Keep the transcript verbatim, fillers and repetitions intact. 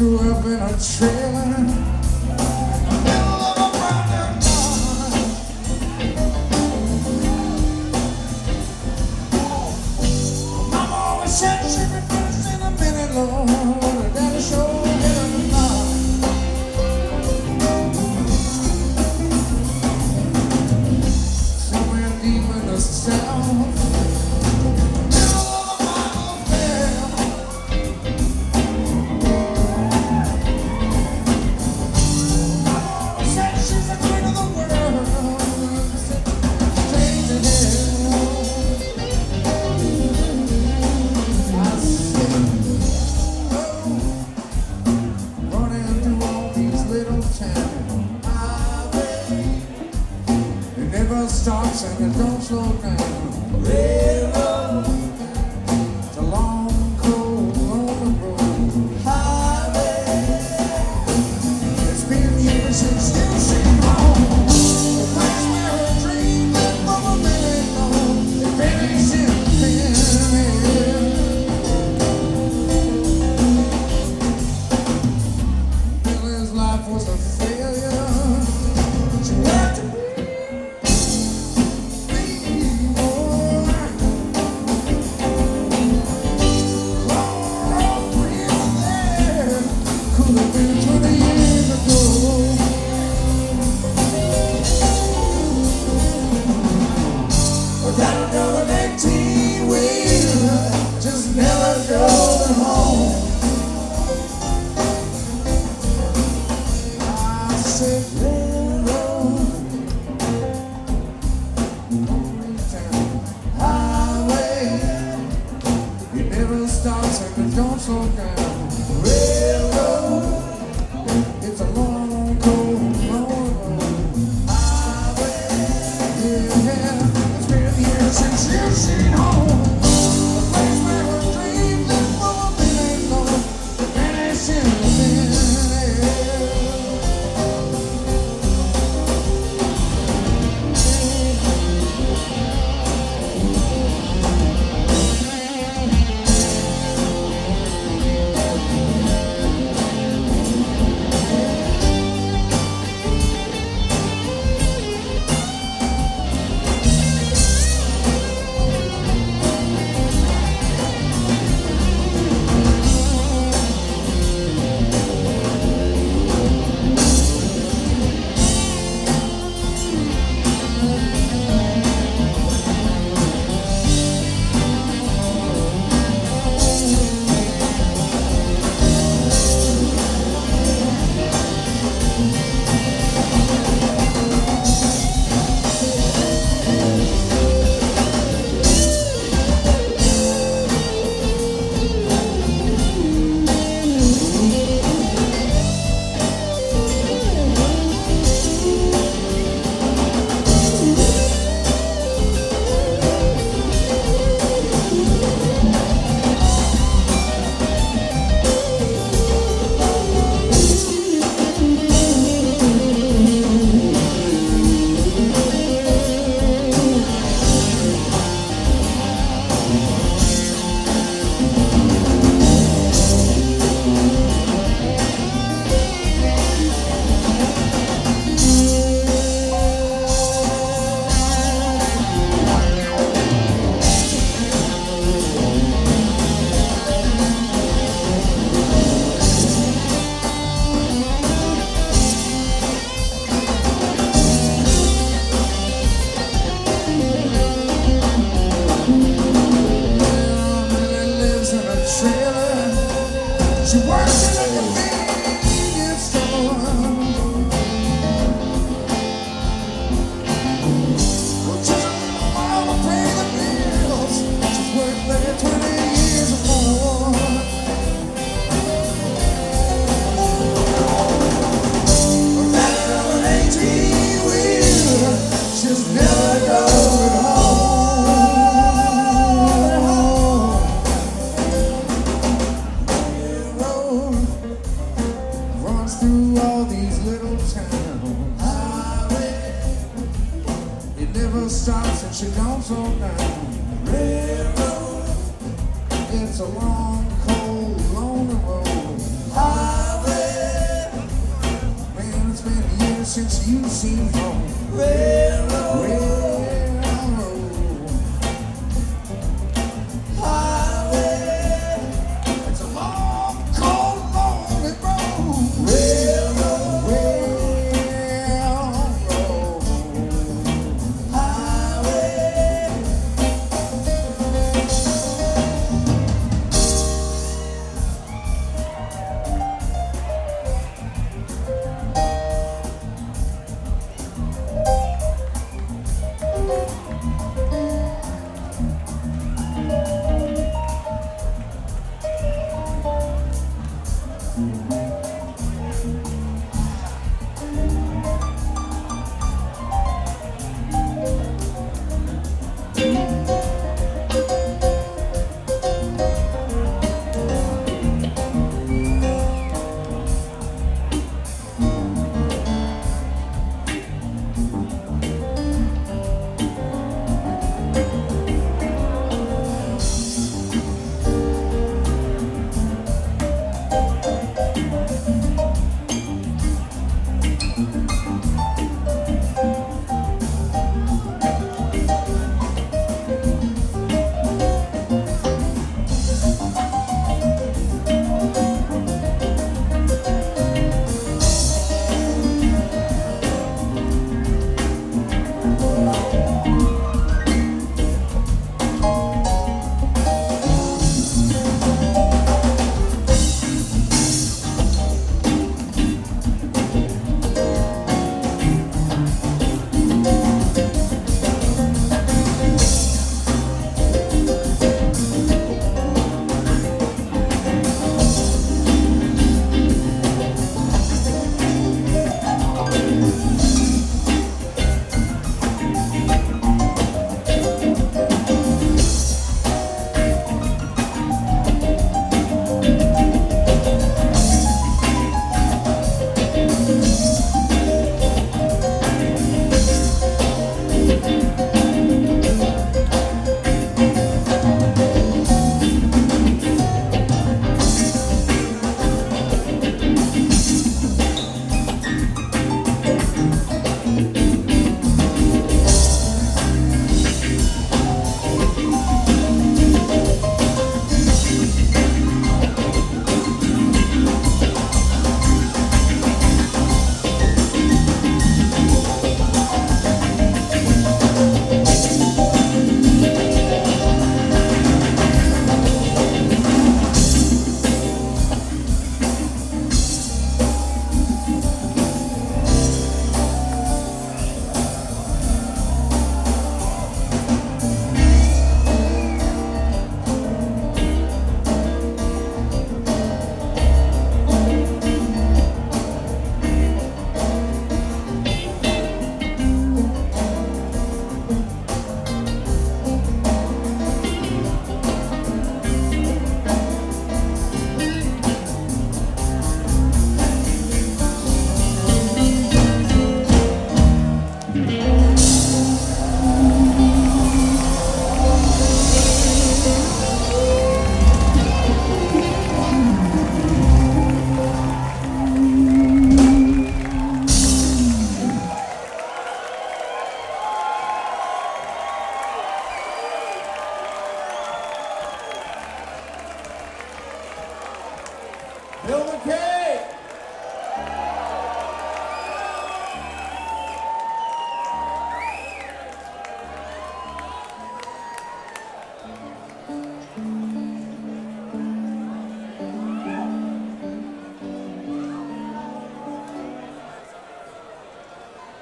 grew up in a trailer. Said she'd be finished in a minute, Lord. Daddy showed me the night. Somewhere deep in the south, middle of the Bible Belt. My mama said she's the queen of the world. Strange in hell. Stops and it don't slow down. Railroad, it's a long, cold, lonely road. Highway, it's been years since you've seen home. The place where a dream lived for a minute long. It finished in the end. Billy's life was a failure. She had to be. Stops and it don't slow down. Railroad, it's a long, cold, long road. Highway, yeah, it's been years since you've seen home. The place where a dream lived for a minute long. The finish in the she works in a convenience store. Well, just a little while to pay the bills. She's worked there twenty years or more. But after an eighteen wheel, she's never going home. Through all these little towns, highway, it never stops and she don't slow down. Railroad, it's a long, cold, lonely road. Highway, you see home. Railroad, railroad, highway. It's a long, cold, lonely road. Railroad, railroad, highway. Bill McKay.